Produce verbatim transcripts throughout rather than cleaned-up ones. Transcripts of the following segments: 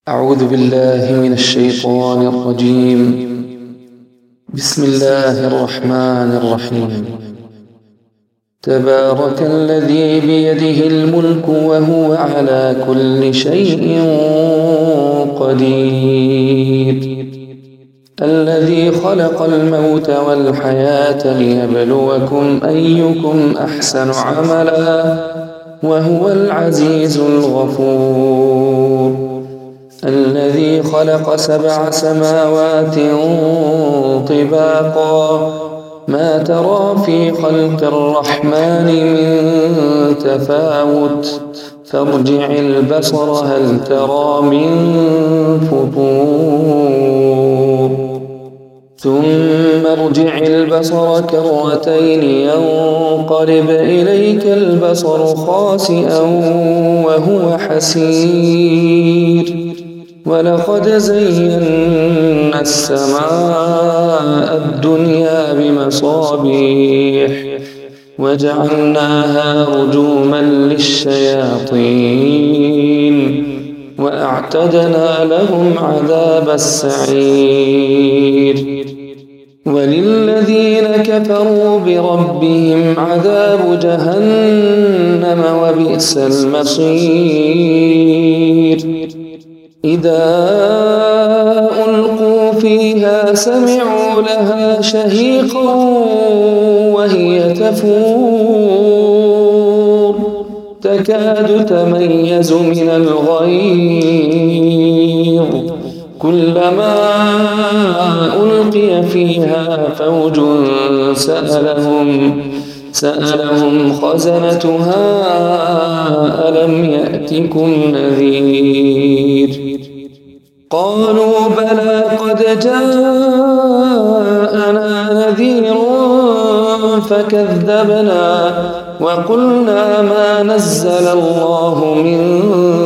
أعوذ بالله من الشيطان الرجيم. بسم الله الرحمن الرحيم. تبارك الذي بيده الملك وهو على كل شيء قدير، الذي خلق الموت والحياة ليبلوكم أيكم أحسن عملا وهو العزيز الغفور، الذي خلق سبع سماوات طباقا ما ترى في خلق الرحمن من تفاوت فارجع البصر هل ترى من فطور ثم ارجع البصر كرتين ينقلب إليك البصر خاسئا وهو حسير، ولقد زينا السماء الدنيا بمصابيح وجعلناها رجوما للشياطين وأعتدنا لهم عذاب السعير، وللذين كفروا بربهم عذاب جهنم وبئس المصير. إذا ألقوا فيها سمعوا لها شهيقا وهي تفور تكاد تميز من الغيظ، كلما ألقي فيها فوج سألهم سألهم خزنتها ألم يأتكم نذير؟ قالوا بلى قد جاءنا نذير فكذبنا وقلنا ما نزل الله من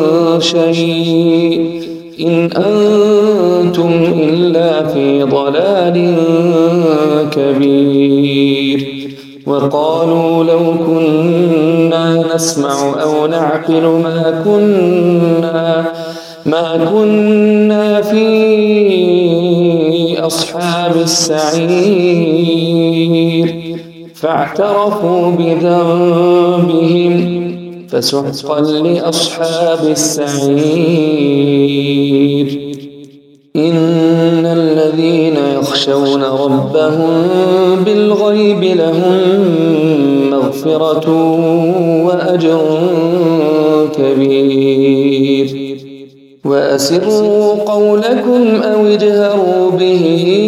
شيء إن أنتم إلا في ضلال كبير. وقالوا لو كنا نسمع أو نعقل ما كنا ما كنا في أصحاب السعير، فاعترفوا بذنبهم فسحقا لأصحاب السعير. إن الذين يخشون ربهم بالغيب لهم مغفرة وأجر كبير. وأسروا قولكم أو اجهروا به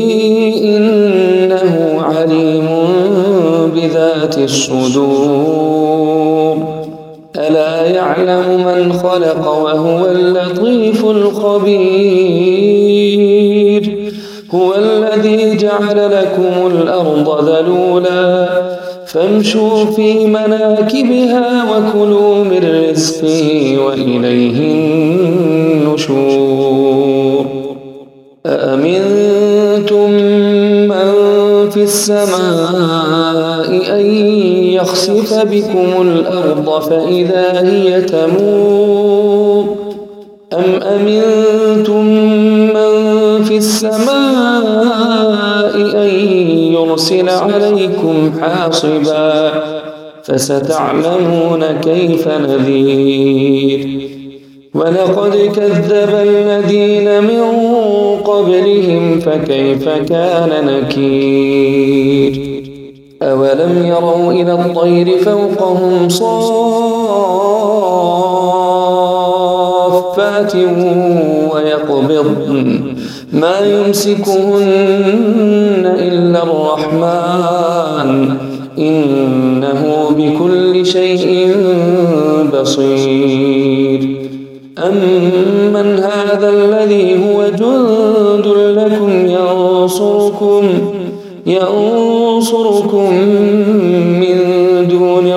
إنه عليم بذات الصدور، ألا يعلم من خلق وهو اللطيف الخبير. هو الذي جعل لكم الأرض ذلولا فامشوا في مناكبها وكلوا من رزقه وإليه النشور. أأمنتم من في السماء أن يخسف بكم الأرض فإذا هي تمور، أم أمنتم من في السماء أن يرسل عليكم حاصبا فستعلمون كيف نذير. ولقد كذب الذين من قبلهم فكيف كان نكير. أولم يروا إلى الطير فوقهم صافات ويقبضن ما يمسكهن إلا الرحمن إنه بكل شيء بصير. أمن هذا الذي هو جند لكم ينصركم ينصركم من دون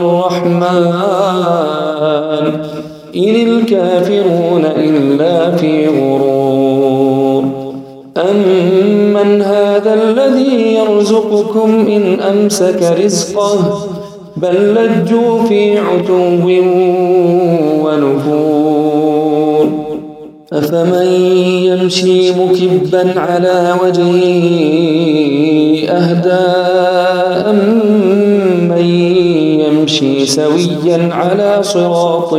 الرحمن إن الكافرون إلا في غرور. أمن هذا الذي يرزقكم إن أمسك رزقه بل لجوا في عتو ونفور. أفمن يمشي مكبا على وجهه أهدى أمن يمشي سويا على صراط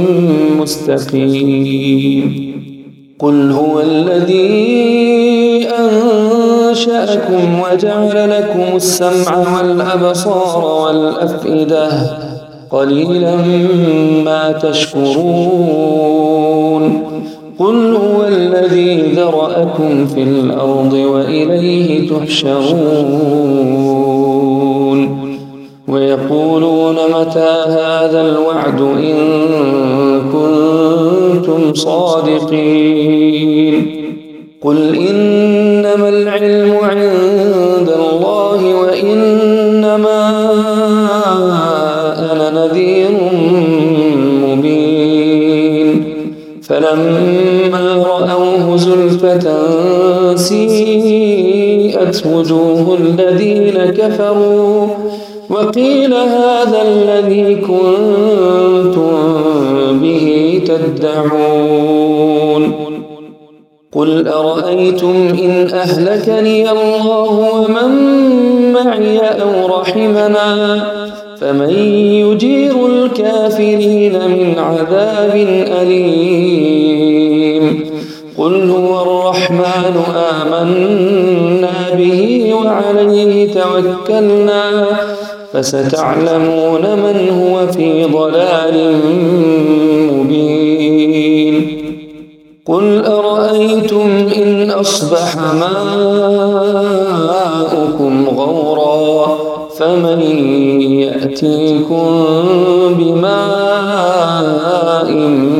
مستقيم قل هو الذي أنشأكم وجعل لكم السمع والأبصار والأفئدة قليلا ما تشكرون قل هو الذي ذرأكم في الأرض وإليه تحشرون ويقولون متى هذا الوعد إن كنتم صادقين قل إنما العلم عند الله وإنما أنا نذير مبين فلما رأوه زلفة سيئت وجوه الذين كفروا وقيل هذا الذي كنتم به تدعون قل أرأيتم إن أهلكني الله ومن معي أو رحمنا فمن يجير الكافرين من عذاب أليم قل هو الرحمن آمنا به وعليه توكلنا فستعلمون من هو في ضلال مبين قل أرأيتم إن أصبح ماؤكم غورا فمن يأتيكم بماء